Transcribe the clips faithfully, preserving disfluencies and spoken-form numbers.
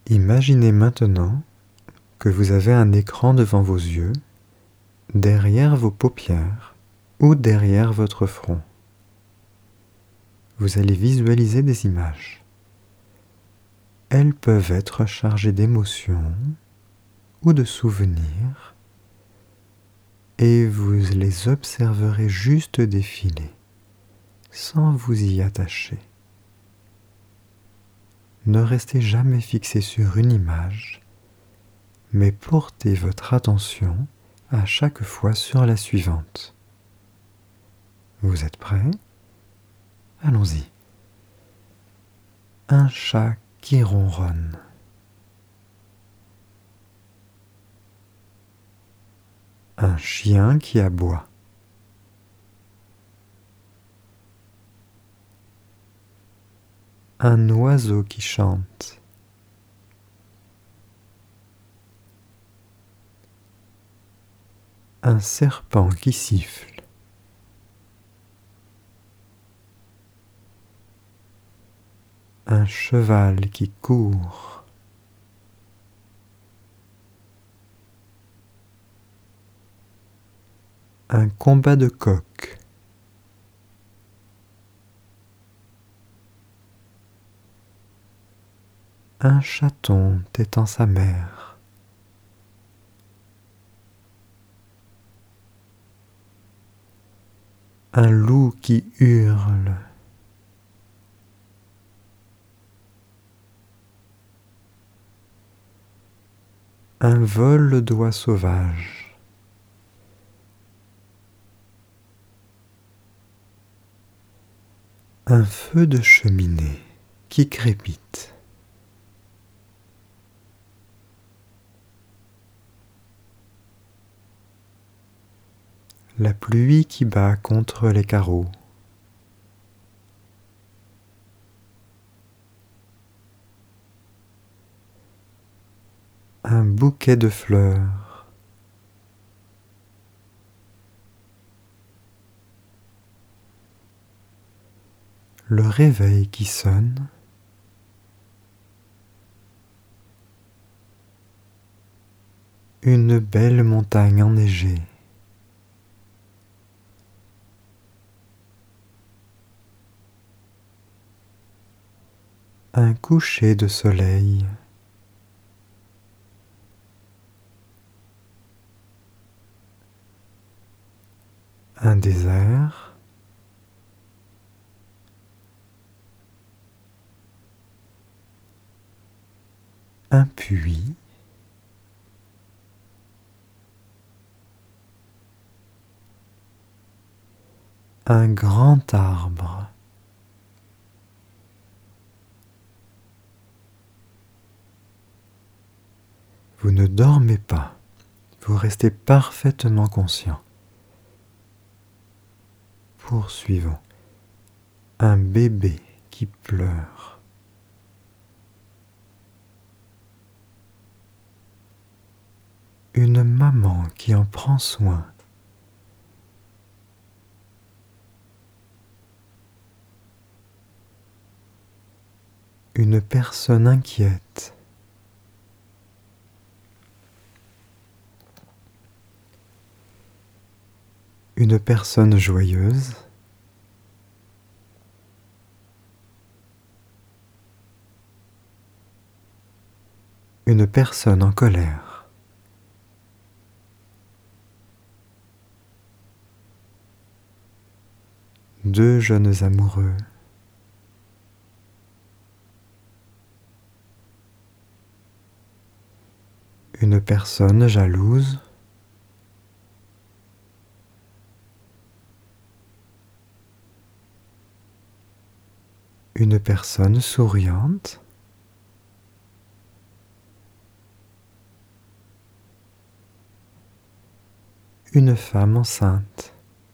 Imaginez maintenant que vous avez un écran devant vos yeux, derrière vos paupières ou derrière votre front. Vous allez visualiser des images. Elles peuvent être chargées d'émotions ou de souvenirs et vous les observerez juste défiler, sans vous y attacher. Ne restez jamais fixé sur une image, mais portez votre attention à chaque fois sur la suivante. Vous êtes prêts? Allons-y. Un chat qui ronronne. Un chien qui aboie. Un oiseau qui chante. Un serpent qui siffle. Un cheval qui court. Un combat de coqs. Un chaton tétant sa mère. Un loup qui hurle. Un vol d'oies sauvages. Un feu de cheminée qui crépite. La pluie qui bat contre les carreaux. Un bouquet de fleurs. Le réveil qui sonne. Une belle montagne enneigée. Un coucher de soleil. Un désert. Un puits. Un grand arbre. Vous ne dormez pas, vous restez parfaitement conscient. Poursuivons. Un bébé qui pleure. Une maman qui en prend soin. Une personne inquiète. Une personne joyeuse. Une personne en colère. Deux jeunes amoureux. Une personne jalouse. Une personne souriante. Une femme enceinte.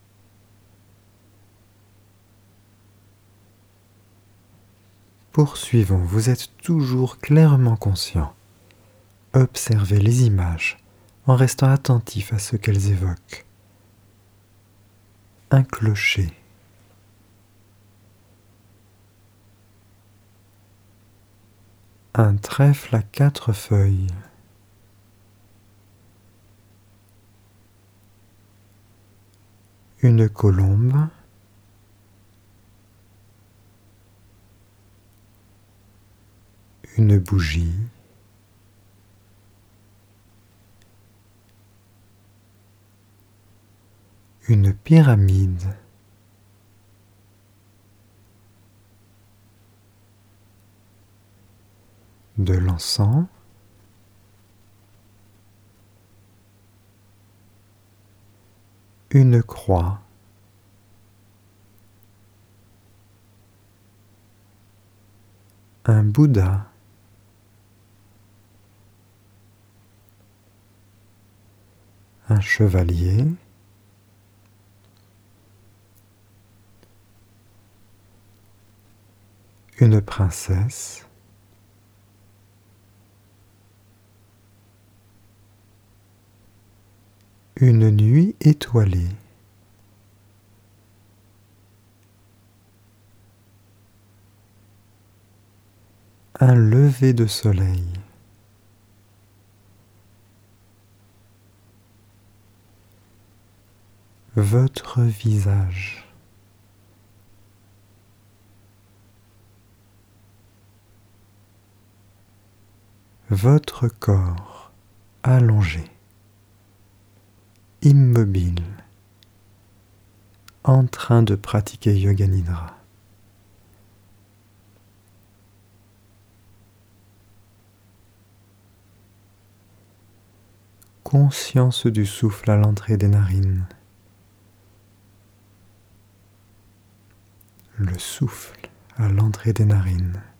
Poursuivons, vous êtes toujours clairement conscient. Observez les images en restant attentif à ce qu'elles évoquent. Un clocher. un trèfle à quatre feuilles, une colombe, une bougie, une pyramide, de l'encens, une croix, un Bouddha, un chevalier, une princesse, une nuit étoilée, un lever de soleil, votre visage, votre corps allongé, immobile, en train de pratiquer Yoga Nidra. Conscience du souffle à l'entrée des narines. Le souffle à l'entrée des narines.